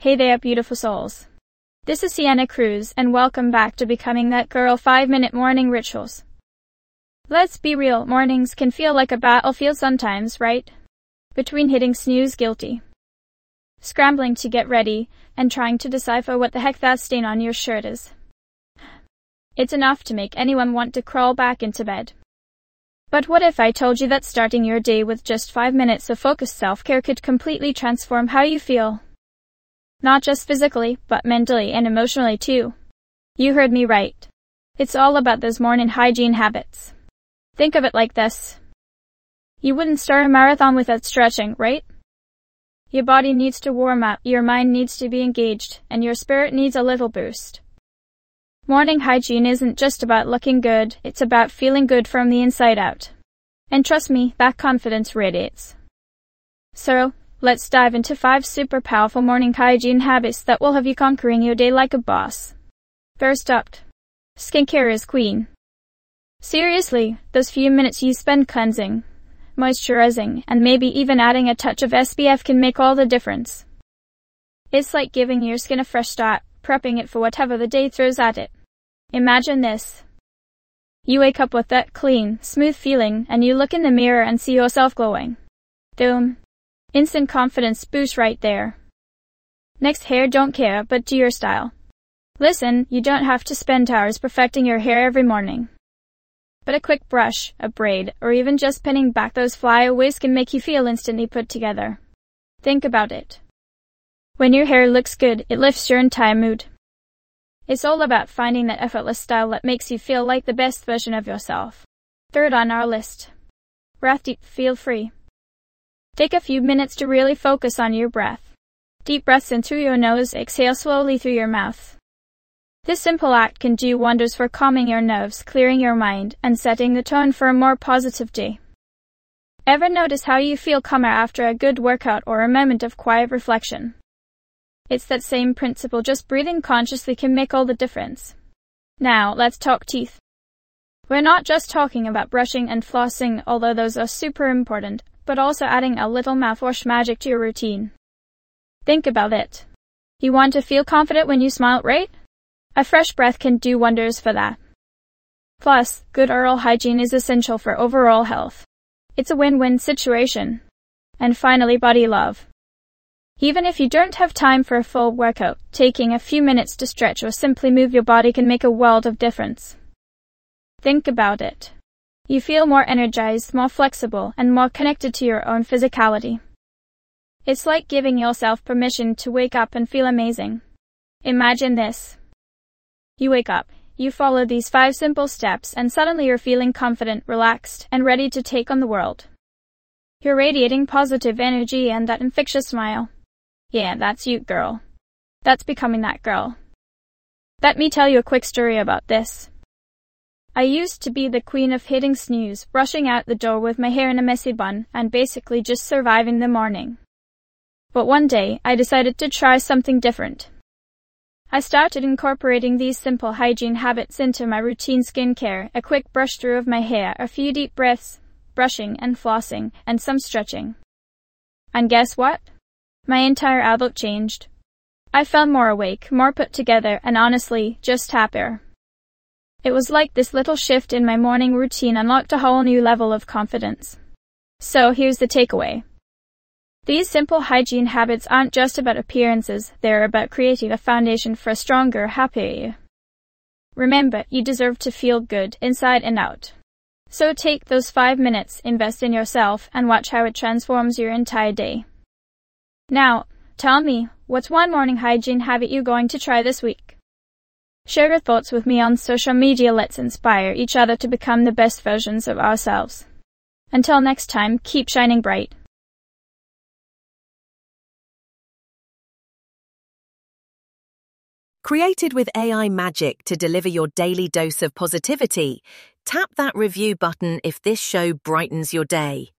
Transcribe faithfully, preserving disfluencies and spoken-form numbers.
Hey there, beautiful souls. This is Sienna Cruz, and welcome back to Becoming That Girl five minute Morning Rituals. Let's be real, mornings can feel like a battlefield sometimes, right? Between hitting snooze guilty, scrambling to get ready, and trying to decipher what the heck that stain on your shirt is. It's enough to make anyone want to crawl back into bed. But what if I told you that starting your day with just five minutes of focused self-care could completely transform how you feel? Not just physically, but mentally and emotionally too. You heard me right. It's all about those morning hygiene habits. Think of it like this. You wouldn't start a marathon without stretching, right? Your body needs to warm up, your mind needs to be engaged, and your spirit needs a little boost. Morning hygiene isn't just about looking good, it's about feeling good from the inside out. And trust me, that confidence radiates. So, let's dive into five super powerful morning hygiene habits that will have you conquering your day like a boss. First up, skincare is queen. Seriously, those few minutes you spend cleansing, moisturizing, and maybe even adding a touch of S P F can make all the difference. It's like giving your skin a fresh start, prepping it for whatever the day throws at it. Imagine this. You wake up with that clean, smooth feeling, and you look in the mirror and see yourself glowing. Boom. Instant confidence boost right there. Next, hair don't care, but do your style. Listen, you don't have to spend hours perfecting your hair every morning. But a quick brush, a braid, or even just pinning back those flyaways can make you feel instantly put together. Think about it. When your hair looks good, it lifts your entire mood. It's all about finding that effortless style that makes you feel like the best version of yourself. Third on our list. Breath deep, feel free. Take a few minutes to really focus on your breath. Deep breaths in through your nose, exhale slowly through your mouth. This simple act can do wonders for calming your nerves, clearing your mind, and setting the tone for a more positive day. Ever notice how you feel calmer after a good workout or a moment of quiet reflection? It's that same principle, just breathing consciously can make all the difference. Now, let's talk teeth. We're not just talking about brushing and flossing, although those are super important, but also adding a little mouthwash magic to your routine. Think about it. You want to feel confident when you smile, right? A fresh breath can do wonders for that. Plus, good oral hygiene is essential for overall health. It's a win-win situation. And finally, body love. Even if you don't have time for a full workout, taking a few minutes to stretch or simply move your body can make a world of difference. Think about it. You feel more energized, more flexible, and more connected to your own physicality. It's like giving yourself permission to wake up and feel amazing. Imagine this. You wake up, you follow these five simple steps, and suddenly you're feeling confident, relaxed, and ready to take on the world. You're radiating positive energy and that infectious smile. Yeah, that's you, girl. That's becoming that girl. Let me tell you a quick story about this. I used to be the queen of hitting snooze, rushing out the door with my hair in a messy bun, and basically just surviving the morning. But one day, I decided to try something different. I started incorporating these simple hygiene habits into my routine: skincare, a quick brush through of my hair, a few deep breaths, brushing and flossing, and some stretching. And guess what? My entire outlook changed. I felt more awake, more put together, and honestly, just happier. It was like this little shift in my morning routine unlocked a whole new level of confidence. So here's the takeaway. These simple hygiene habits aren't just about appearances, they're about creating a foundation for a stronger, happier you. Remember, you deserve to feel good, inside and out. So take those five minutes, invest in yourself, and watch how it transforms your entire day. Now, tell me, what's one morning hygiene habit you're going to try this week? Share your thoughts with me on social media. Let's inspire each other to become the best versions of ourselves. Until next time, keep shining bright. Created with A I magic to deliver your daily dose of positivity, tap that review button if this show brightens your day.